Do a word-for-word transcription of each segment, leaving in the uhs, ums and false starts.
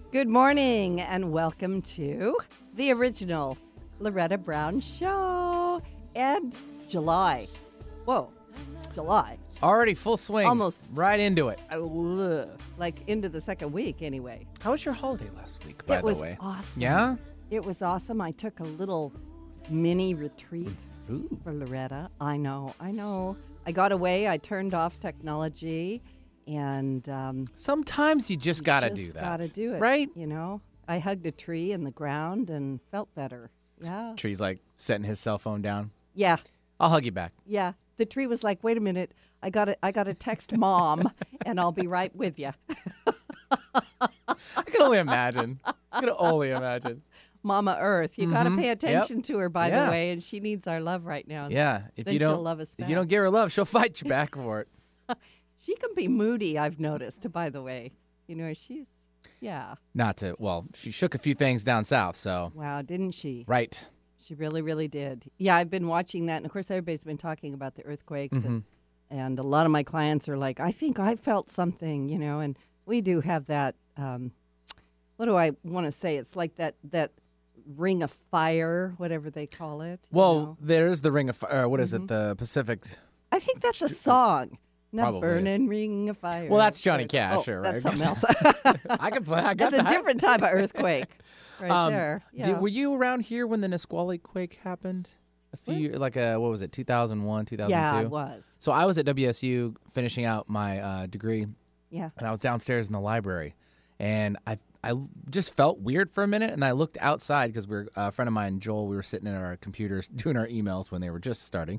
Good morning and welcome to the original Loretta Brown Show. And July. Whoa, July. Already full swing. Almost. Right into it. Ugh, like into the second week anyway. How was your holiday last week, by it the was way? awesome. Yeah? It was awesome. I took a little mini retreat Ooh. for Loretta. I know, I know. I got away. I turned off technology. And um, sometimes you just got to do that. Got to do it. Right? You know, I hugged a tree in the ground and felt better. Yeah. Tree's like setting his cell phone down. Yeah. I'll hug you back. Yeah. The tree was like, wait a minute. I got to I got to text mom and I'll be right with you. I can only imagine. I can only imagine. Mama Earth. You mm-hmm. got to pay attention yep. to her, by yeah. the way, and she needs our love right now. Yeah. If then you don't she'll love us back. If you don't give her love, she'll fight you back for it. She can be moody, I've noticed, by the way. You know, she's, yeah. Not to, well, she shook a few things down south, so. Wow, didn't she? Right. She really, really did. Yeah, I've been watching that, and of course, everybody's been talking about the earthquakes, mm-hmm. and, and a lot of my clients are like, I think I felt something, you know, and we do have that, um, what do I want to say? It's like that, that ring of fire, whatever they call it. Well, you know? there's the ring of fire. Uh, what is mm-hmm. it? The Pacific. I think that's a song. The Probably burning is. ring of fire. Well, that's Johnny There's- Cash, oh, sure, that's right? something else. I can play. I got That's a that. different type of earthquake, right um, there. Yeah. Did, were you around here when the Nisqually quake happened? A few, years, like a what was it, two thousand one, two thousand two? Yeah, it was. So I was at W S U finishing out my uh, degree, Yeah. and I was downstairs in the library, and I I just felt weird for a minute, and I looked outside because we we're a friend of mine, Joel. We were sitting at our computers doing our emails when they were just starting.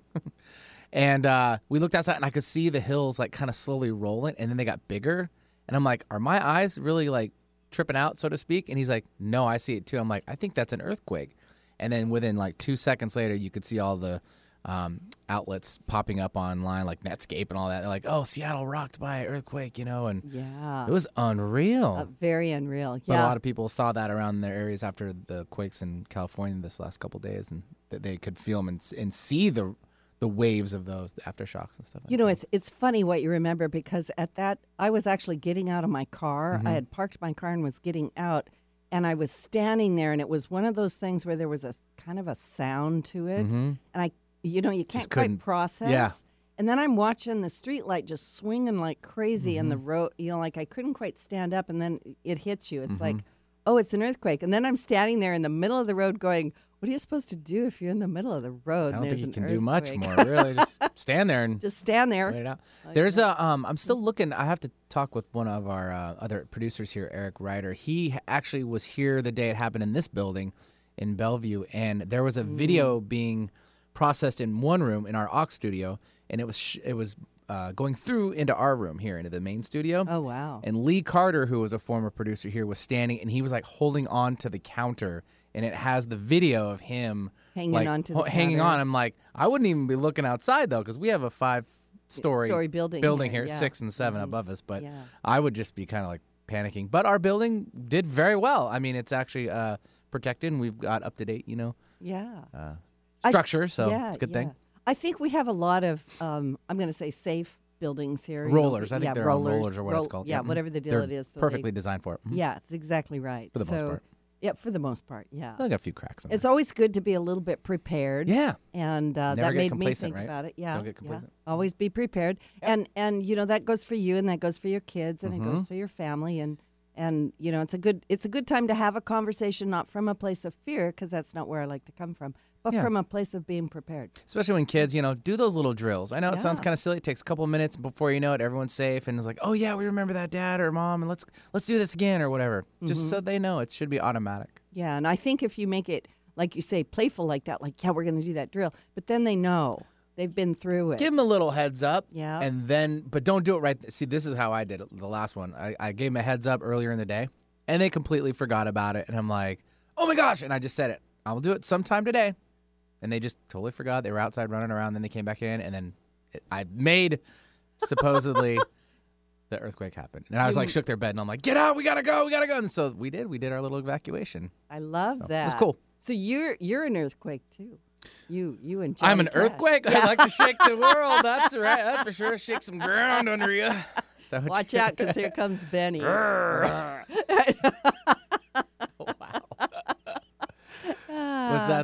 And uh, we looked outside, and I could see the hills like kind of slowly rolling, and then they got bigger. And I'm like, are my eyes really like tripping out, so to speak? And he's like, no, I see it too. I'm like, I think that's an earthquake. And then within like two seconds later, you could see all the um, outlets popping up online, like Netscape and all that. They're like, oh, Seattle rocked by an earthquake, you know? And Yeah. it was unreal. Uh, very unreal. Yeah. But a lot of people saw that around their areas after the quakes in California this last couple of days, and that they could feel them and, and see the the waves of those, the aftershocks and stuff. You know, it's it's funny what you remember, because at that, I was actually getting out of my car. Mm-hmm. I had parked my car and was getting out, and I was standing there, and it was one of those things where there was a kind of a sound to it, Mm-hmm. and I, you know, you can't Just quite couldn't- process. yeah. And then I'm watching the street light just swinging like crazy Mm-hmm. in the road, you know, like I couldn't quite stand up, and then it hits you. It's Mm-hmm. like, oh, it's an earthquake. And then I'm standing there in the middle of the road going, what are you supposed to do if you're in the middle of the road? I and don't think there's you an can do much earthquake? more, really. Just stand there and Just stand there. wait it out. There's a, um, I'm still looking. I have to talk with one of our uh, other producers here, Eric Ryder. He actually was here the day it happened in this building in Bellevue, and there was a video being processed in one room in our aux studio, and it was sh- it was uh, going through into our room here, into the main studio. Oh, wow. And Lee Carter, who was a former producer here, was standing, and he was like holding on to the counter, and it has the video of him Hanging like, on to the ho- hanging counter. on. I'm like, I wouldn't even be looking outside though, because we have a five-story Story building building here, here, yeah. six and 7 Mhm. above us. But Yeah. I would just be kind of like panicking. But our building did very well. I mean, it's actually uh, protected, and we've got up to date, you know, Yeah. uh, I- structure. so yeah, it's a good yeah. thing. I think we have a lot of, um, I'm going to say safe buildings here. you know, Rollers, I think yeah, they're on rollers, rollers or what roll- it's called. Yeah, Mhm. whatever the deal They're it is. so they- perfectly designed for it. Mhm. Yeah, it's exactly right. For the most So- part. Yeah, for the most part, yeah. I got a few cracks in It's there. always good to be a little bit prepared. Yeah. And uh, Never that get made me complacent, think right? about it. Yeah. Don't get yeah. complacent. Always be prepared. And and you know that goes for you, and that goes for your kids, and it Mm-hmm. goes for your family, and and you know it's a good it's a good time to have a conversation, not from a place of fear, because that's not where I like to come from, but Yeah. from a place of being prepared. Especially when kids, you know, do those little drills. I know it sounds Yeah. kind of silly. It takes a couple of minutes before you know it, everyone's safe, and it's like, oh yeah, we remember that, dad or mom, and let's let's do this again or whatever. Just Mm-hmm. so they know, it should be automatic. Yeah, and I think if you make it like you say playful like that, like yeah, we're going to do that drill, but then they know they've been through it. Give them a little heads up. Yeah. And then, but don't do it right. See, this is how I did it. The last one, I, I gave them a heads up earlier in the day, and they completely forgot about it. And I'm like, oh my gosh! And I just said it. I'll do it sometime today. And they just totally forgot. They were outside running around. Then they came back in, and then it, I made supposedly the earthquake happened. And I was like, shook their bed, and I'm like, get out! We gotta go! We gotta go! And so we did. We did our little evacuation. I love So, that. it was cool. So you're you're an earthquake too. You you and Johnny I'm an Cash. earthquake. I like to shake the world. That's right. That's for sure. Shake some ground under you. So Watch out, because here comes Benny.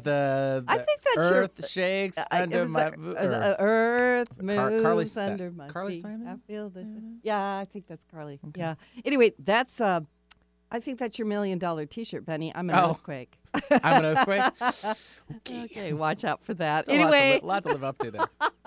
about the, the I think that's your- earth shakes Uh, it under was my the- bo- uh, the or- earth Car- moves Carly Sta- under my Carly feet. Simon? I feel this. Yeah. Yeah, I think that's Carly. Yeah. Anyway, that's uh, I think that's your million dollar T-shirt, Benny. I'm an Oh. earthquake. I'm an earthquake. Okay. Okay, watch out for that. It's a lot to Anyway, li- lot to live up to there.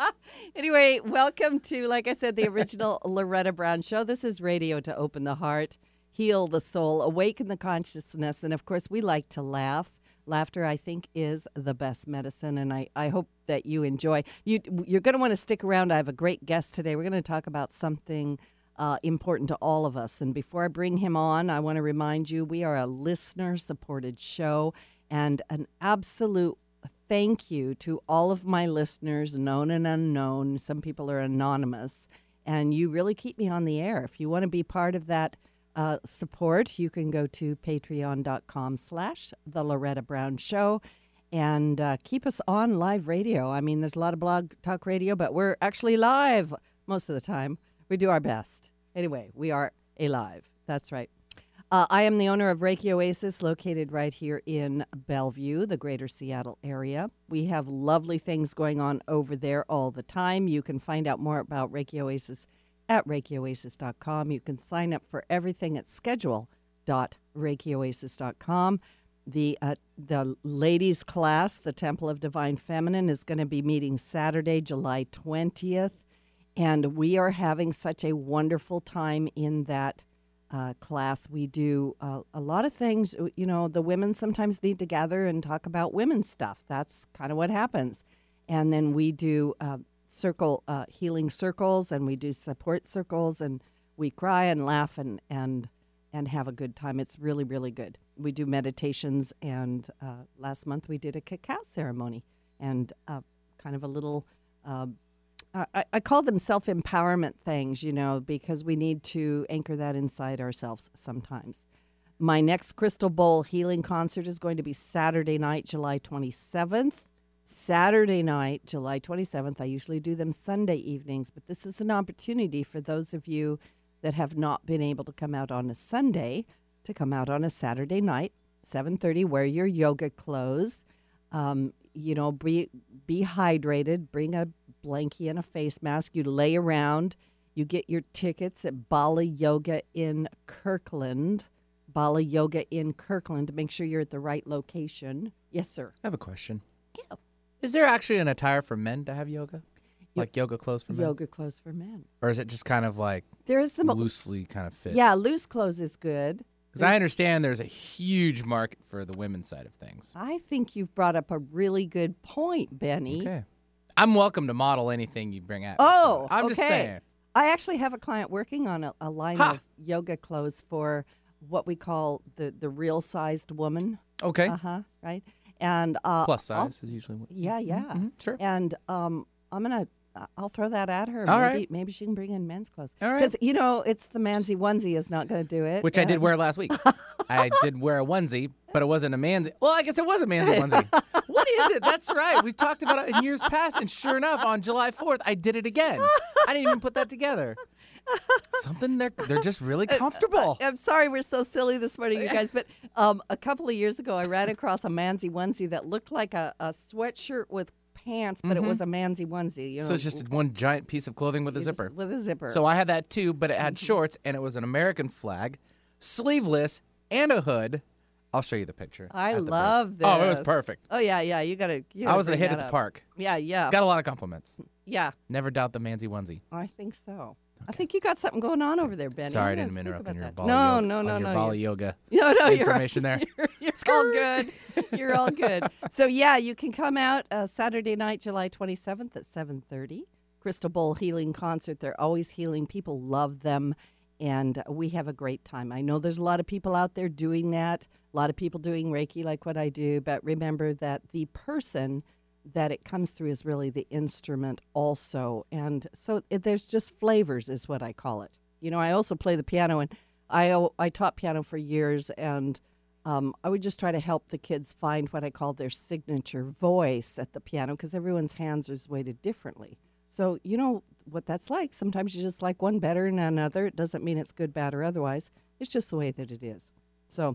anyway, welcome to, like I said, the original Loretta Brown Show. This is radio to open the heart, heal the soul, awaken the consciousness, and of course, we like to laugh. Laughter, I think, is the best medicine, and I, I hope that you enjoy. You, you're going to want to stick around. I have a great guest today. We're going to talk about something uh, important to all of us. And before I bring him on, I want to remind you we are a listener-supported show, and an absolute thank you to all of my listeners, known and unknown. Some people are anonymous, and you really keep me on the air. If you want to be part of that Uh, support, you can go to patreon.com slash the Loretta Brown Show and uh, keep us on live radio. I mean, there's a lot of blog talk radio, but we're actually live most of the time. We do our best. Anyway, we are alive. That's right. Uh, I am the owner of Reiki Oasis, located right here in Bellevue, the greater Seattle area. We have lovely things going on over there all the time. You can find out more about Reiki Oasis at reiki oasis dot com. You can sign up for everything at schedule dot reiki oasis dot com. The uh, the ladies class, the Temple of Divine Feminine, is going to be meeting Saturday, July twentieth, and we are having such a wonderful time in that uh, class. We do uh, a lot of things. You know, the women sometimes need to gather and talk about women's stuff. That's kind of what happens. And then we do uh, circle uh, healing circles, and we do support circles, and we cry and laugh and and and have a good time. It's really, really good. We do meditations, and uh, last month we did a cacao ceremony and uh, kind of a little, uh, I, I call them self-empowerment things, you know, because we need to anchor that inside ourselves sometimes. My next Crystal Bowl healing concert is going to be Saturday night, July twenty-seventh. Saturday night, July twenty-seventh. I usually do them Sunday evenings, but this is an opportunity for those of you that have not been able to come out on a Sunday to come out on a Saturday night, seven thirty. Wear your yoga clothes. Um, you know, be be hydrated. Bring a blankie and a face mask. You lay around. You get your tickets at Bali Yoga in Kirkland. Bali Yoga in Kirkland. Make sure you're at the right location. Yes, sir. I have a question. Yeah. Is there actually an attire for men to have yoga? Like yoga clothes for men? Yoga clothes for men. Or is it just kind of like There's the mo- loosely kind of fit? Yeah, loose clothes is good. Because I understand there's a huge market for the women's side of things. I think you've brought up a really good point, Benny. Okay. I'm welcome to model anything you bring out. Oh, so I'm okay. just saying. I actually have a client working on a, a line Ha! of yoga clothes for what we call the, the real sized woman. Okay. Uh-huh, right? And uh, Plus I'll- size is usually what. Yeah, yeah. Mhm, sure. And um, I'm gonna, uh, I'll throw that at her. All maybe, right. maybe she can bring in men's clothes. All right. Because you know, it's the mansy onesie is not going to do it. Which I did And- wear last week. I did wear a onesie, but it wasn't a man's. Well, I guess it was a man's onesie. What is it? That's right. We've talked about it in years past, and sure enough, on July fourth, I did it again. I didn't even put that together. Something they're they're just really comfortable. I'm sorry we're so silly this morning, you guys, but um, a couple of years ago, I ran across a mansy onesie that looked like a, a sweatshirt with pants, but it was a mansy onesie. You know, So it's just one giant piece of clothing with a zipper. With a zipper. So I had that too, but it had shorts, and it was an American flag, sleeveless, and a hood. I'll show you the picture. I at the love break. Oh, it was this. perfect. Oh, yeah, yeah. You got to. I was the hit at the up. park. Yeah, yeah. Got a lot of compliments. yeah, Never doubt the Manzi onesie. I think so. I think you got something going on over there, Benny. Sorry, I You didn't gotta think interrupt about on your that. Bali no, yoga, no, no, on your no. Bali you're- yoga No, no, you're information there. You're, you're all good. You're all good. So yeah, you can come out uh, Saturday night, July twenty-seventh at seven thirty. Crystal Bowl Healing Concert. They're always healing. People love them, and we have a great time. I know there's a lot of people out there doing that. A lot of people doing Reiki like what I do, but remember that the person that it comes through is really the instrument also. And so it, there's just flavors is what I call it. You know, I also play the piano, and I o- I taught piano for years, and um, I would just try to help the kids find what I call their signature voice at the piano, because everyone's hands are weighted differently. So you know what that's like. Sometimes you just like one better than another. It doesn't mean it's good, bad, or otherwise. It's just the way that it is. So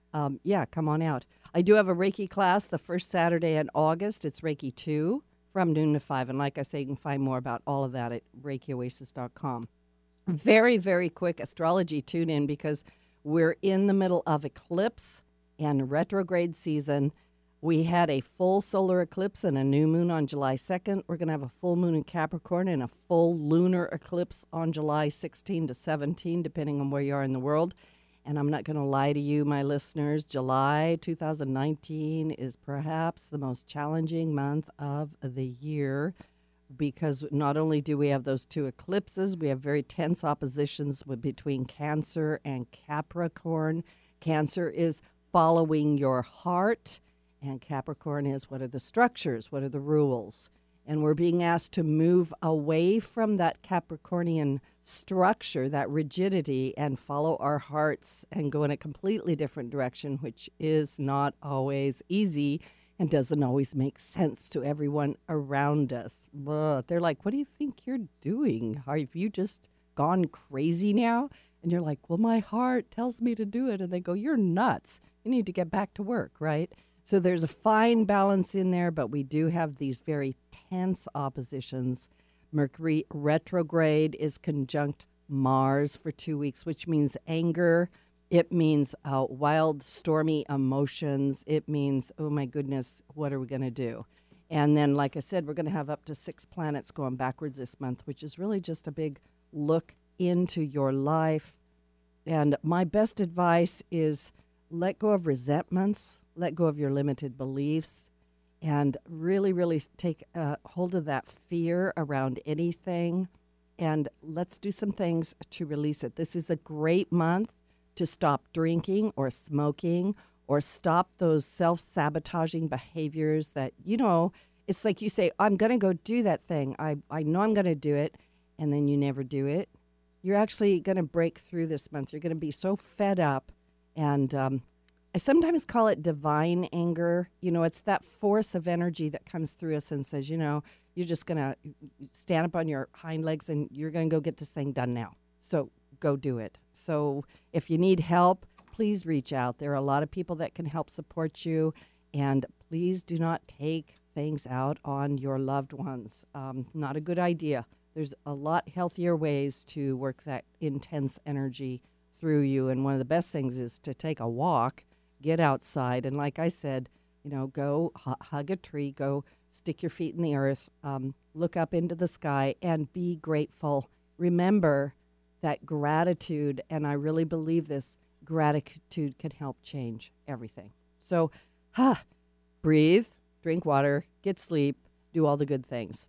um, yeah, come on out. I do have a Reiki class the first Saturday in August. It's Reiki two from noon to five. And like I say, you can find more about all of that at reiki oasis dot com. Very, very quick astrology tune in because we're in the middle of eclipse and retrograde season. We had a full solar eclipse and a new moon on July second. We're going to have a full moon in Capricorn and a full lunar eclipse on July sixteenth to seventeenth, depending on where you are in the world. And I'm not going to lie to you, my listeners. July two thousand nineteen is perhaps the most challenging month of the year because not only do we have those two eclipses, we have very tense oppositions with, between Cancer and Capricorn. Cancer is following your heart. And Capricorn is, what are the structures? What are the rules? And we're being asked to move away from that Capricornian structure, that rigidity, and follow our hearts and go in a completely different direction, which is not always easy and doesn't always make sense to everyone around us. Ugh. They're like, what do you think you're doing? Have you just gone crazy now? And you're like, well, my heart tells me to do it. And they go, you're nuts. You need to get back to work, right? So there's a fine balance in there, but we do have these very tense oppositions. Mercury retrograde is conjunct Mars for two weeks, which means anger. It means uh, wild, stormy emotions. It means, oh my goodness, what are we going to do? And then, like I said, we're going to have up to six planets going backwards this month, which is really just a big look into your life. And my best advice is let go of resentments, let go of your limited beliefs, and really, really take uh, hold of that fear around anything. And let's do some things to release it. This is a great month to stop drinking or smoking or stop those self-sabotaging behaviors that, you know, it's like you say, I'm going to go do that thing. I, I know I'm going to do it, and then you never do it. You're actually going to break through this month. You're going to be so fed up. And um, I sometimes call it divine anger. You know, it's that force of energy that comes through us and says, you know, you're just going to stand up on your hind legs and you're going to go get this thing done now. So go do it. So if you need help, please reach out. There are a lot of people that can help support you. And please do not take things out on your loved ones. Um, not a good idea. There's a lot healthier ways to work that intense energy through you. And one of the best things is to take a walk, get outside. And like I said, you know, go hu- hug a tree, go stick your feet in the earth, um, look up into the sky and be grateful. Remember that gratitude, and I really believe this, gratitude can help change everything. So, ha, breathe, drink water, get sleep, do all the good things.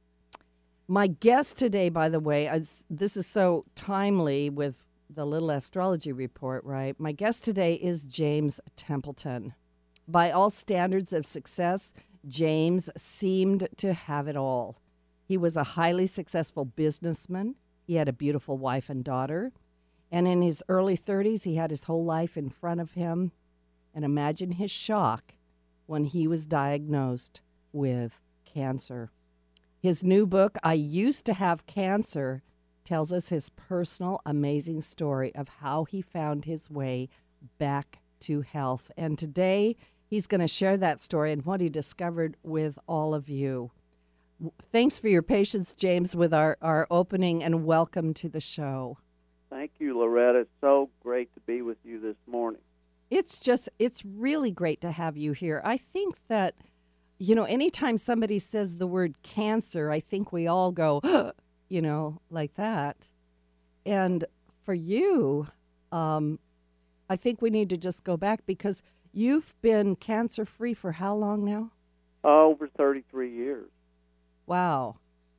My guest today, by the way, is, this is so timely with the little astrology report, right? My guest today is James Templeton. By all standards of success, James seemed to have it all. He was a highly successful businessman. He had a beautiful wife and daughter. And in his early thirties, he had his whole life in front of him. And imagine his shock when he was diagnosed with cancer. His new book, I Used to Have Cancer, tells us his personal, amazing story of how he found his way back to health. And today, he's going to share that story and what he discovered with all of you. Thanks for your patience, James, with our, our opening, and welcome to the show. Thank you, Loretta. It's so great to be with you this morning. It's just, it's really great to have you here. I think that, you know, anytime somebody says the word cancer, I think we all go, you know, like that. And for you, um, I think we need to just go back because you've been cancer-free for how long now? Uh, over thirty-three years. Wow.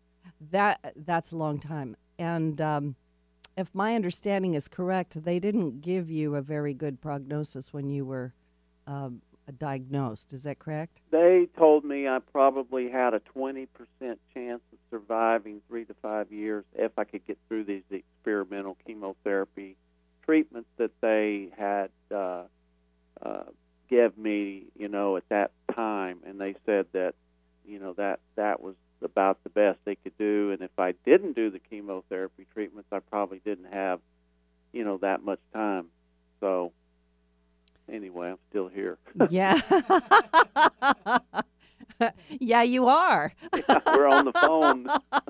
That that's a long time. And um, if my understanding is correct, they didn't give you a very good prognosis when you were um, diagnosed. Is that correct? They told me I probably had a twenty percent chance of surviving three to five years if I could get through these experimental chemotherapy treatments that they had uh, uh, give me, you know, at that time. And they said that, you know, that that was about the best they could do. And if I didn't do the chemotherapy treatments, I probably didn't have, you know, that much time. So, anyway, I'm still here. Yeah. Yeah, you are. We're on the phone.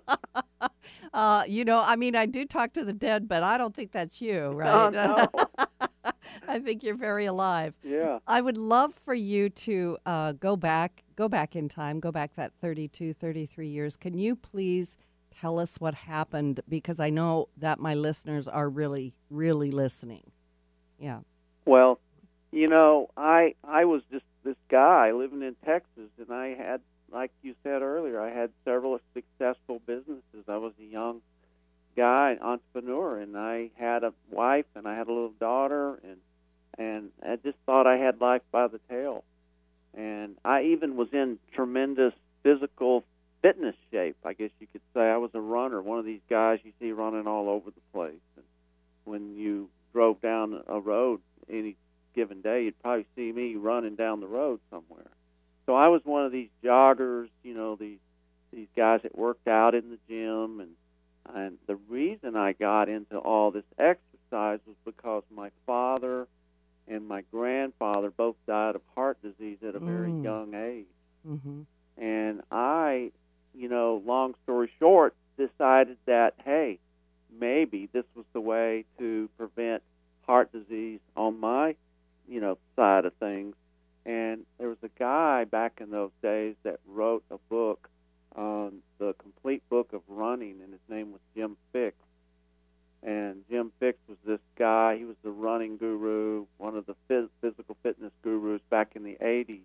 Uh, you know, I mean, I do talk to the dead, but I don't think that's you, Oh, right? no. I think you're very alive. Yeah. I would love for you to uh, go back, go back in time, go back that thirty-two, thirty-three years. Can you please tell us what happened? Because I know that my listeners are really, really listening. Yeah. Well, you know, I I was just this guy living in Texas, and I had, like you said earlier, I had several successful businesses. I was a young guy, entrepreneur, and I had a wife, and I had a little daughter, and and I just thought I had life by the tail. And I even was in tremendous physical fitness shape, I guess you could say. I was a runner, one of these guys you see running all over the place. And when you drove down a road any given day, you'd probably see me running down the road somewhere. So I was one of these joggers, you know, these these guys that worked out in the gym, and and the reason I got into all this exercise was because my father and my grandfather both died of heart disease at a very Mm. young age. Mm-hmm. And I, you know, long story short, decided that, hey, maybe this was the way to prevent heart disease on my, you know, side of things. And there was a guy back in those days that wrote a book, um, the complete book of running, and his name was Jim Fixx. And Jim Fixx was this guy. He was the running guru, one of the phys- physical fitness gurus back in the eighties.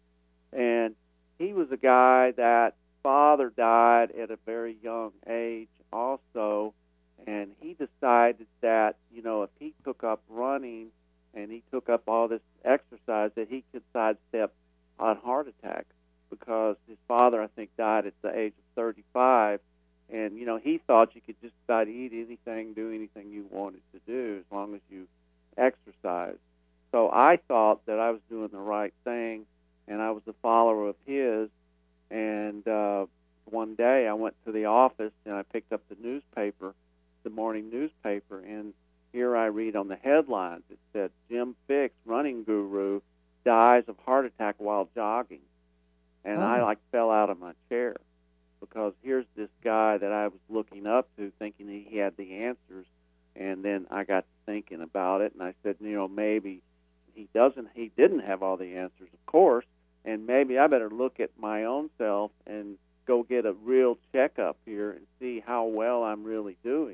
And he was a guy that father died at a very young age also, and he decided that, you know, if he took up running and he took up all this exercise, that he could sidestep on heart attacks, because his father, I think, died at the age of thirty-five. And, you know, he thought you could just about eat anything, do anything you wanted to do as long as you exercise. So I thought that I was doing the right thing, and I was a follower of his. And uh, one day I went to the office, and I picked up the newspaper, the morning newspaper, and here I read on the headlines, it said, Jim Fixx, running guru, dies of heart attack while jogging. And Oh. I, like, fell out of my chair, because here's this guy that I was looking up to, thinking he had the answers. And then I got to thinking about it, and I said, you know, maybe he doesn't, he didn't have all the answers, of course, and maybe I better look at my own self and go get a real checkup here and see how well I'm really doing.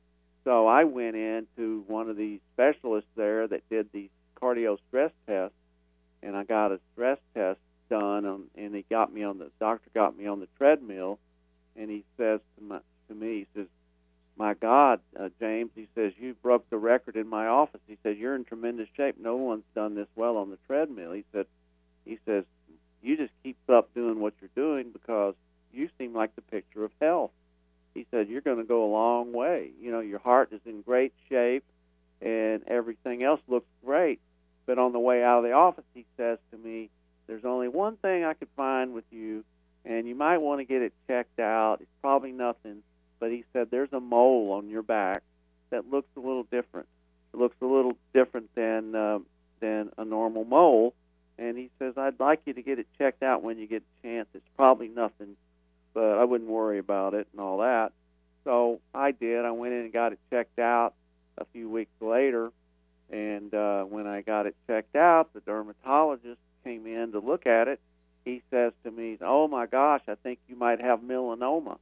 So I went in to one of these specialists there that did these cardio stress tests, and I got a stress test done, on, and he got me on the doctor got me on the treadmill, and he says to my to me, he says, "My God, uh, James," he says, "you broke the record in my office." He said, "You're in tremendous shape. No one's done this well on the treadmill." He said, he says, "You just keep up doing what you're doing, because you seem like the picture of health." He said, "You're going to go a long way. You know, your heart is in great shape, and everything else looks great." But on the way out of the office, he says to me, "There's only one thing I could find with you, and you might want to get it checked out. It's probably nothing." But he said, "There's a mole on your back that looks a little different. It looks a little different than uh, than a normal mole." And he says, "I'd like you to get it checked out when you get a chance. It's probably nothing, but I wouldn't worry about it," and all that. So I did. I went in and got it checked out a few weeks later. And uh, when I got it checked out, the dermatologist came in to look at it. He says to me, "Oh, my gosh, I think you might have melanoma."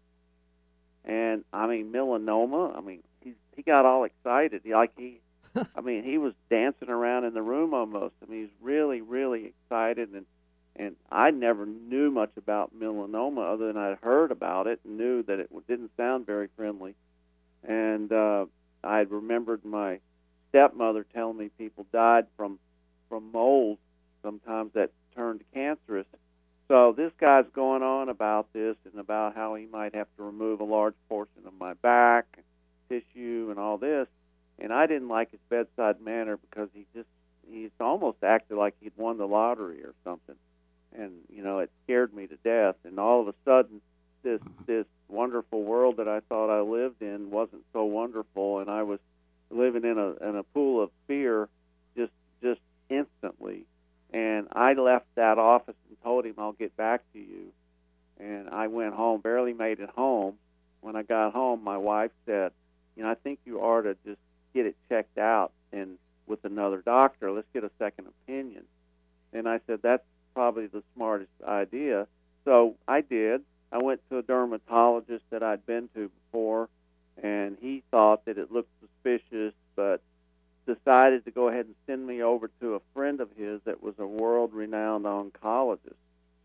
And, I mean, melanoma, I mean, he, he got all excited. He, like he, I mean, he was dancing around in the room almost. I mean, he's really, really excited. And, and I never knew much about melanoma other than I'd heard about it and knew that it didn't sound very friendly. And uh, I remembered my stepmother telling me people died from, from mold sometimes that turned cancerous. So this guy's going on about this and about how he might have to remove a large portion of my back, tissue, and all this. And I didn't like his bedside manner, because he just, he's almost acted like he'd won the lottery or something. And, you know, it scared me to death. And all of a sudden, this this wonderful world that I thought I lived in wasn't so wonderful, and I was living in a in a pool of fear just just instantly. I left that office and told him I'll get back to you. And I went home, barely made it home. When I got home, my wife said, you know, I think you ought to just get it checked out and with another doctor. Let's get a second opinion. And I said, that's probably the smartest idea. So I did. I went to a dermatologist that I'd been to before, and he thought that it looked suspicious, but decided to go ahead and send me over to a friend of his that was a world-renowned oncologist.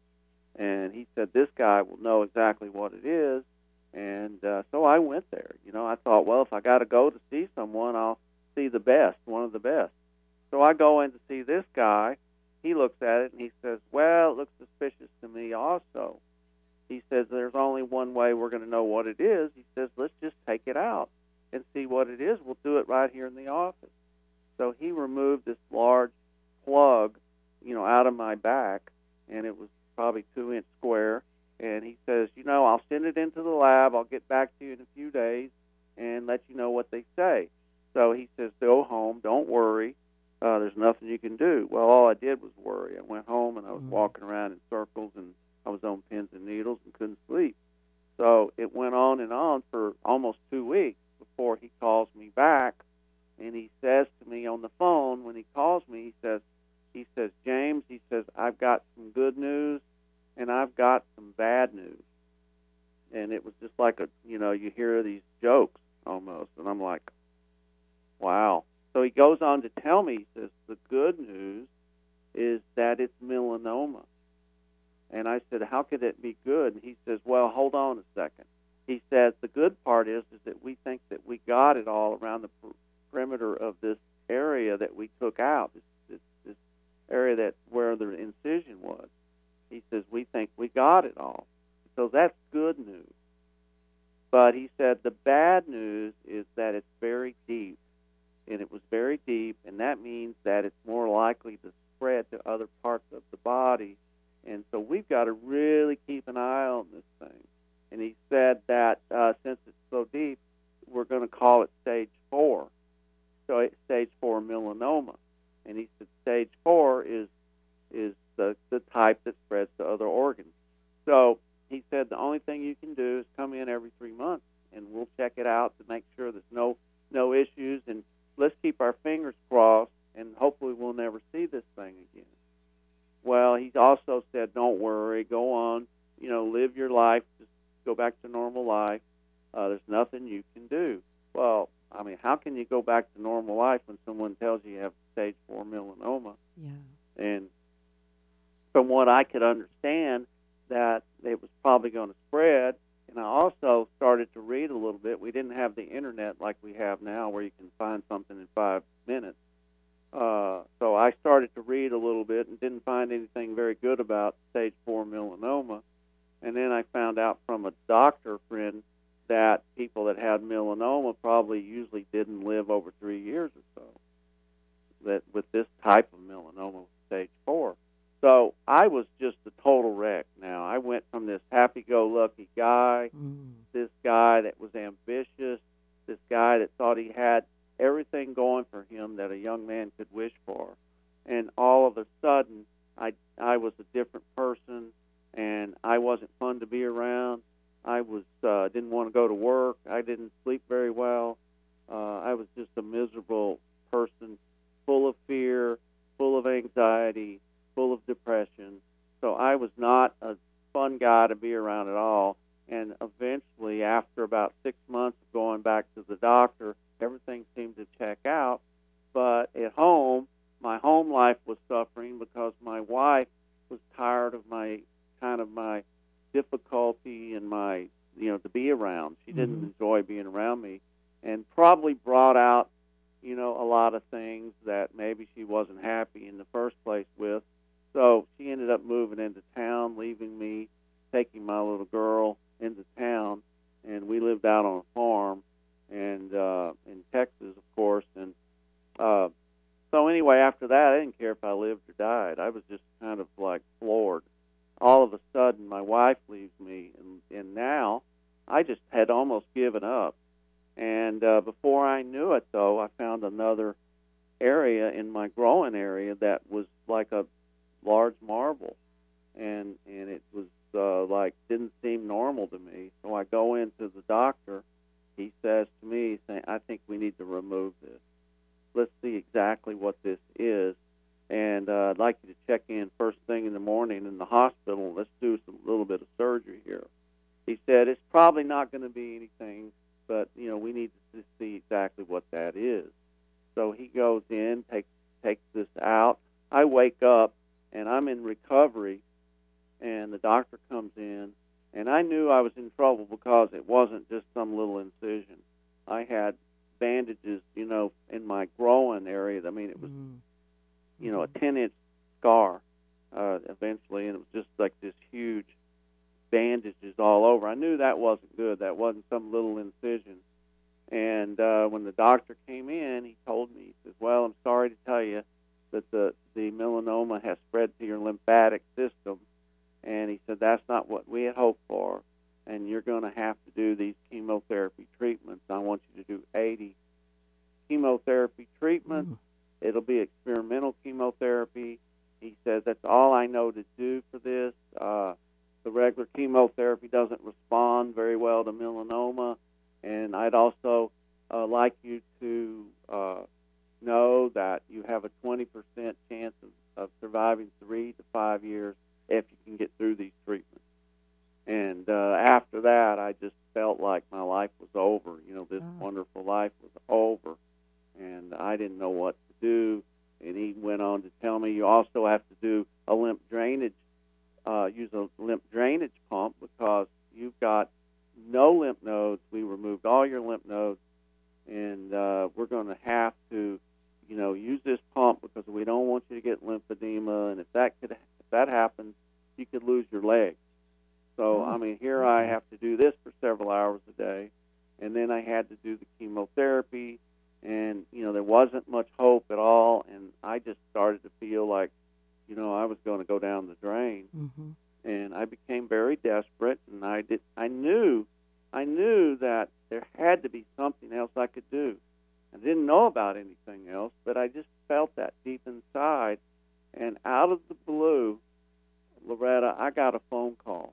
And he said, this guy will know exactly what it is. And uh, so I went there. You know, I thought, well, if I got to go to see someone, I'll see the best, one of the best. So I go in to see this guy. He looks at it and he says, well, it looks suspicious to me also. He says, there's only one way we're going to know what it is. He says, let's just take it out and see what it is. We'll do it right here in the office. So he removed this large plug, you know, out of my back, and it was probably two inch square. And he says, you know, I'll send it into the lab. I'll get back to you in a few days and let you know what they say. So he says, go home. Don't worry. Uh, there's nothing you can do. Well, all I did was worry. I went home and I was mm-hmm. walking around in circles, and I was on pins and needles and couldn't sleep. So it went on and on for almost two weeks before he calls me back, and he says to me on the phone when he calls me, he says, he says, James, he says, I've got some good news and I've got some bad news. And it was just like a, you know, you hear these jokes almost, and I'm like, wow. So he goes on to tell me, he says, the good news is that it's melanoma. And I said, how could it be good? And he says, well, hold on a second. He says, the good part is, is that we think that we got it all around the per- perimeter of this area that we took out, this, this, this area that where the incision was. He says, we think we got it all. So that's good news. But he said the bad news is that it's very deep. And it was very deep, and that means that it's more likely to spread to other parts of the body. And so we've got to really keep an eye on this thing. And he said that uh, since it's so deep, we're going to call it stage four. So it's stage four melanoma. And he said stage four is is the, the type that spreads to other organs. So he said the only thing you can do is come in every three months, and we'll check it out to make sure there's no no issues, and let's keep our fingers crossed, and hopefully we'll never see this thing again. Well, he also said, don't worry, go on, you know, live your life, just go back to normal life. Uh, there's nothing you can do. Well, I mean, how can you go back to normal life when someone tells you you have stage four melanoma? Yeah. And from what I could understand, that it was probably going to spread. And I also started to read a little bit. We didn't have the internet like we have now, where you can find something in five minutes. Uh, so I started to read a little bit and didn't find anything very good about stage four melanoma. And then I found out from a doctor friend that people that had melanoma probably usually didn't live over three years or so. That with this type of melanoma, stage four. So I was just a total wreck now. I went from this happy-go-lucky guy, mm. this guy that was ambitious, this guy that thought he had everything going for him that a young man could wish for. And all of a sudden, I, I was a different person, and I wasn't fun to be around. I was uh, didn't want to go to work. I didn't sleep very well. Uh, I was just a miserable person, full of fear, full of anxiety, full of depression. So I was not a fun guy to be around at all. And eventually, after about six months of going back to the doctor, everything seemed to check out. But at home, my home life was suffering because my wife was tired of my kind of my difficulty and my, you know, to be around. She didn't mm-hmm. enjoy being around me, and probably brought out, you know, a lot of things that maybe she wasn't happy in the first place with. So she ended up moving into town, leaving me, taking my little girl into town, and we lived out on a farm and uh, in Texas, of course. And uh, so anyway, after that, I didn't care if I lived or died. I was just kind of like floored. All of a sudden, my wife leaves me, and, and now I just had almost given up. And uh, before I knew it, though, I found another area in my growing area that was like a large marble, and and it was uh, like didn't seem normal to me. So I go into the doctor. He says to me, saying, "I think we need to remove this. Let's see exactly what this is, and uh, I'd like you to check in first thing in the morning in the hospital. Let's do some little bit of surgery here." He said, "It's probably not going to be anything, but you know we need to see exactly what that is." So he goes in, takes takes this out. I wake up and I'm in recovery, and the doctor comes in, and I knew I was in trouble because it wasn't just some little incision. I had bandages, you know, in my groin area. I mean, it was, Mm. you know, a ten-inch scar uh, eventually, and it was just like this huge bandages all over. I knew that wasn't good. That wasn't some little incision. And uh, when the doctor came in, he told me, he says, "Well, I'm sorry to tell you that the, the melanoma has spread to your lymphatic system." And he said, "That's not what we had hoped for, and you're going to have to do these chemotherapy treatments. I want you to do eighty chemotherapy treatments. Mm. It'll be experimental chemotherapy." He says, "That's all I know to do for this. Uh, the regular chemotherapy doesn't respond very well to melanoma, and I'd also uh, like you to uh, know that you have a twenty percent chance of, of surviving three to five years if you can get through these treatments." And uh, after that, I just felt like my life was over. You know, this Oh. wonderful life was over, and I didn't know what to do. And he went on to tell me, "You also have to do a lymph drainage, uh, use a lymph drainage pump because you've got no lymph nodes. We removed all your lymph nodes, and uh, we're going to have to, you know, use this pump because we don't want you to get lymphedema. And if that could, if that happens, you could lose your leg." So Oh, I mean, here I goodness. have to do this for several hours a day, and then I had to do the chemotherapy, and you know there wasn't much hope at all, and I just started to feel like, you know, I was going to go down the drain. Mm-hmm. And I became very desperate, and I did. I knew, I knew that there had to be something else I could do. I didn't know about anything else, but I just felt that deep inside. And out of the blue, Loretta, I got a phone call,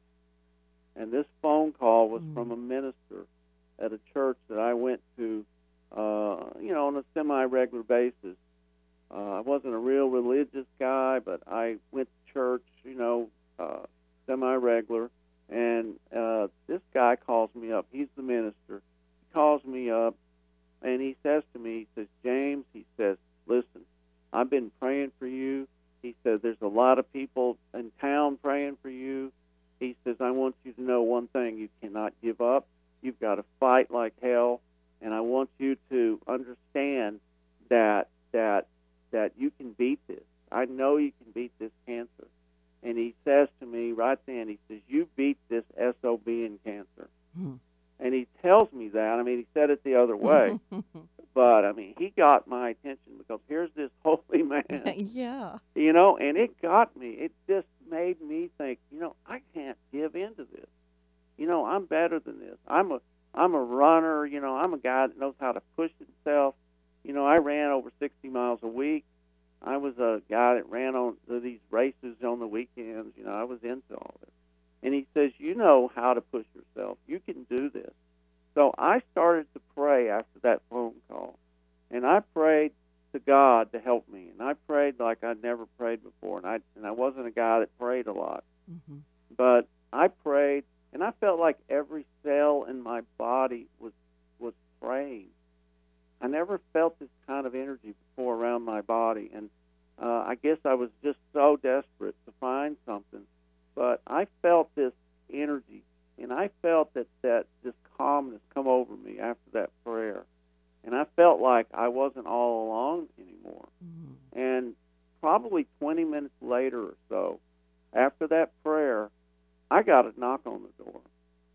and this phone call was Mm. from a minister at a church that I went to, uh, you know, on a semi-regular basis. Uh, I wasn't a real religious guy, but I went to church, you know, uh, semi-regular, and uh, this guy calls me up. He's the minister. He calls me up, and he says to me, he says, "James," he says, "listen, I've been praying for you." He says, "There's a lot of people in town praying for you." He says, "I want you to know one thing. You cannot give up. You've got to fight like hell, and I want you to understand that that that you can beat this. I know you can beat this cancer." And he says to me right then, he says, "You beat this S O B in cancer." Mm. And he tells me that. I mean, he said it the other way, but I mean, he got my attention because here's this holy man, Yeah. you know, and it got me. It just made me think, you know, I can't give in to this. You know, I'm better than this. I'm a I'm a runner. You know, I'm a guy that knows how to push himself. You know, I ran over sixty miles a week. I was a guy that ran on these races on the weekends. You know, I was into all this. And he says, "You know how to push yourself. You can do this." So I started to pray after that phone call. And I prayed to God to help me. And I prayed like I'd never prayed before. And I, and I wasn't a guy that prayed a lot. Mm-hmm. But I prayed, and I felt like every cell in my body was was praying. I never felt this kind of energy before around my body, and uh, I guess I was just so desperate to find something. But I felt this energy, and I felt that, that this calmness come over me after that prayer. And I felt like I wasn't all alone anymore. Mm-hmm. And probably twenty minutes later or so, after that prayer, I got a knock on the door.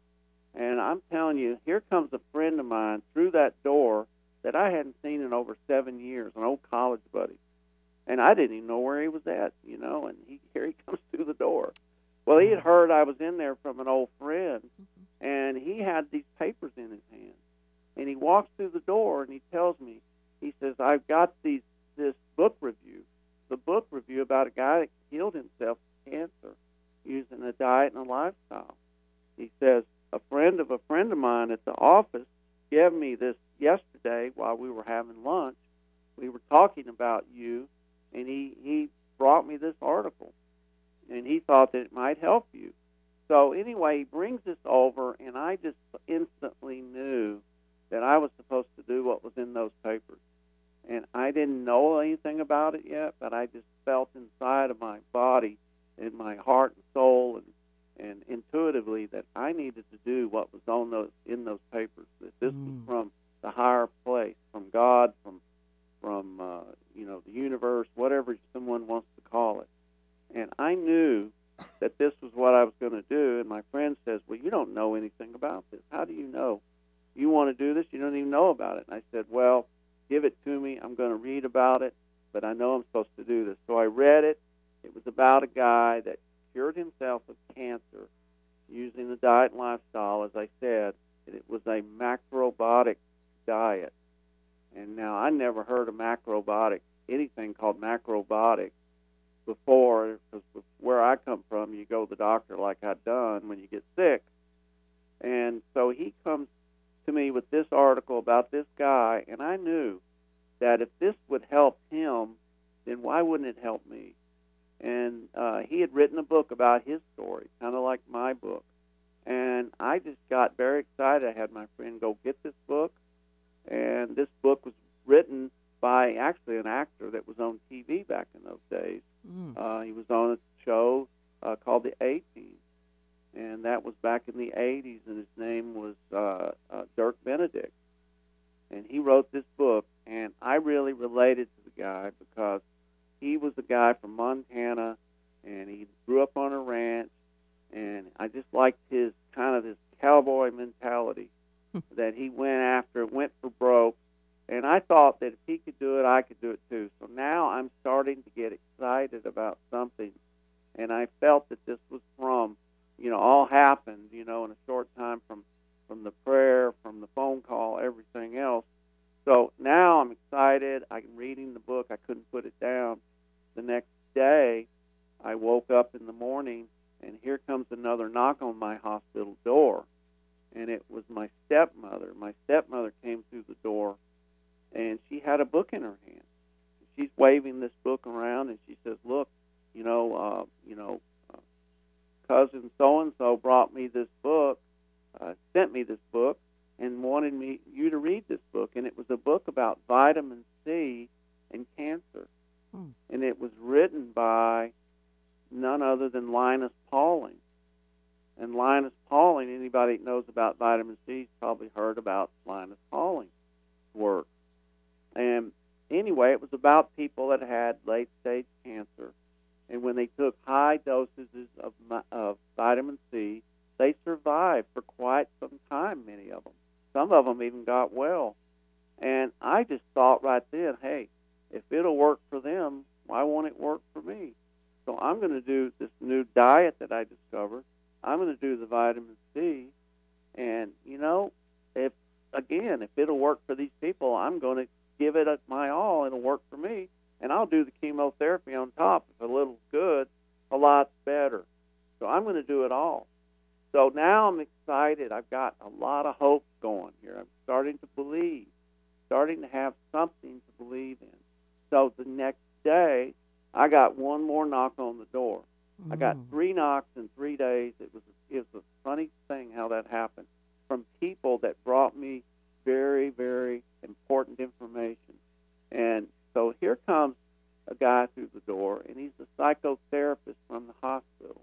And I'm telling you, here comes a friend of mine through that door that I hadn't seen in over seven years, an old college buddy. And I didn't even know where he was at, you know, and he, here he comes through the door. Well, he had heard I was in there from an old friend, and he had these papers in his hand. And he walks through the door, and he tells me, he says, "I've got these this book review a book review about a guy that killed himself with cancer using a diet and a lifestyle. He says, a friend of a friend of mine at the office gave me this yesterday while we were having lunch. We were talking about you, and he, he brought me this article, and he thought that it might help you. So anyway, he brings this over, and I just instantly knew that I was supposed to do what was in those papers. And I didn't know anything about it yet, but I just felt inside of my body, in my heart and soul, and and intuitively that I needed to do what was on those in those papers. That this mm. was from the higher place, from God, from from uh, you know the universe, whatever someone wants to call it. And I knew that this was what I was going to do. And my friend says, "Well, you don't know anything about this. How do you know? You want to do this? You don't even know about it." And I said, "Well, give it to me. I'm going to read about it, but I know I'm supposed to do this." So I read it. It was about a guy that cured himself of cancer using the diet and lifestyle, as I said, and it was a macrobiotic diet. And now I never heard of macrobiotic, anything called macrobiotic before, because where I come from, you go to the doctor like I've done when you get sick. And so he comes to me with this article about this guy, and I knew that if this would help him, then why wouldn't it help me? And uh, he had written a book about his story, kind of like my book. And I just got very excited. I had my friend go get this book. And this book was written by actually an actor that was on T V back in those days. Mm. Uh, he was on a show uh, called The A-Team. And that was back in the eighties, and his name was uh, uh, Dirk Benedict. And he wrote this book, and I really related to the guy because he was a guy from Montana, and he grew up on a ranch, and I just liked his kind of his cowboy mentality that he went after, went for broke, and I thought that if he could do it, I could do it too. So now I'm starting to get excited about something, and I felt that this was from, you know, all happened, you know, in a short time from, from the prayer, from the phone call, everything else. So now I'm excited. I'm reading the book. I couldn't put it down. The next day, I woke up in the morning, and here comes another knock on my hospital door. And it was my stepmother. My stepmother came through the door, and she had a book in her hand. She's waving this book around, and she says, "Look, you know, uh, you know, uh, cousin so-and-so brought me this book, uh, sent me this book, and wanted me you to read this book." And it was a book about vitamin C and cancer. Hmm. And it was written by none other than Linus Pauling. And Linus Pauling, anybody that knows about vitamin C has probably heard about Linus Pauling's work. And anyway, it was about people that had late-stage cancer. And when they took high dosages of, of vitamin C, they survived for quite some time, many of them. Some of them even got well. And I just thought right then, hey, if it'll work for them, why won't it work for me? So I'm going to do this new diet that I discovered. I'm going to do the vitamin C. And, you know, if again, if it'll work for these people, I'm going to give it my all. It'll work for me. And I'll do the chemotherapy on top. If a little's good, a lot's better. So I'm going to do it all. So now I'm excited. I've got a lot of hope going here. I'm starting to believe, starting to have something to believe in. So the next day, I got one more knock on the door. Mm. I got three knocks in three days. It was it was a funny thing how that happened, from people that brought me very, very important information. And so here comes a guy through the door, and he's a psychotherapist from the hospital.